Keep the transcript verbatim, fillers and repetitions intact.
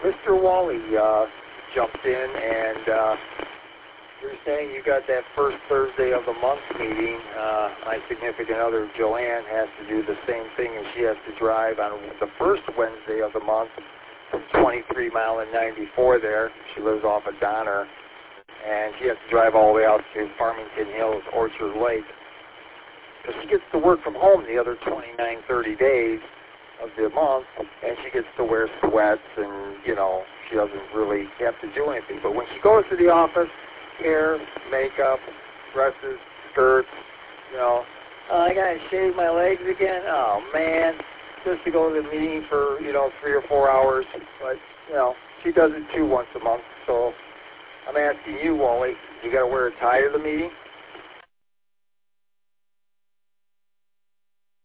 Mister Wally uh, jumped in, and uh, you're saying you got that first Thursday of the month meeting. Uh, my significant other, Joanne, has to do the same thing, and she has to drive on the first Wednesday of the month from twenty-three mile and ninety-four there. She lives off of Donner, and she has to drive all the way out to Farmington Hills, Orchard Lake. So she gets to work from home the other twenty-nine, thirty days of the month, and she gets to wear sweats, and, you know, she doesn't really have to do anything. But when she goes to the office, hair, makeup, dresses, skirts, you know, oh, I got to shave my legs again. Oh, man, just to go to the meeting for, you know, three or four hours. But, you know, she does it too once a month. So I'm asking you, Wally, you got to wear a tie to the meeting?